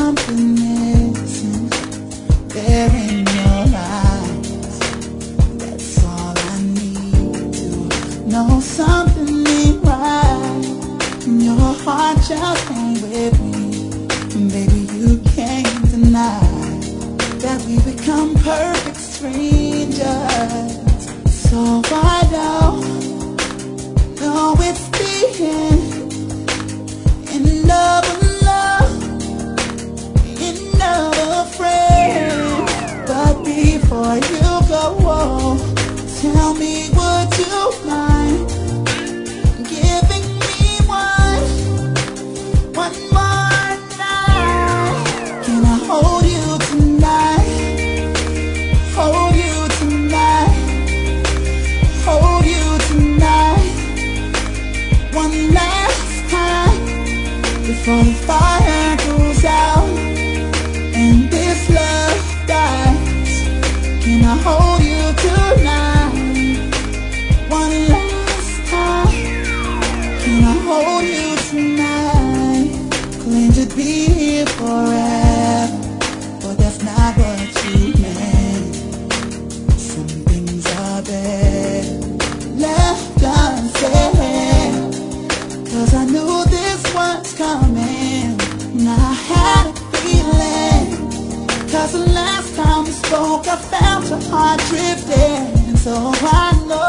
something missing there in your eyes. That's all I need to know. Something ain't right. Your heart just ain't with me. Baby, you can't deny that we become perfect strangers. So I know it's the end. In love and love, in love, a friend. But before you go, tell me, would you mind giving me one more night? Can I hold you tonight? Hold you tonight? Hold you tonight? One last time before the fire goes out and this love dies. Can I hold you tonight? One last time. Can I hold you tonight? Claim to be here forever, but that's not what you meant. Some things are better left unsaid, 'cause I knew this was coming, and I had a feeling. 'Cause the last time we spoke, I felt your heart drifting, and so I know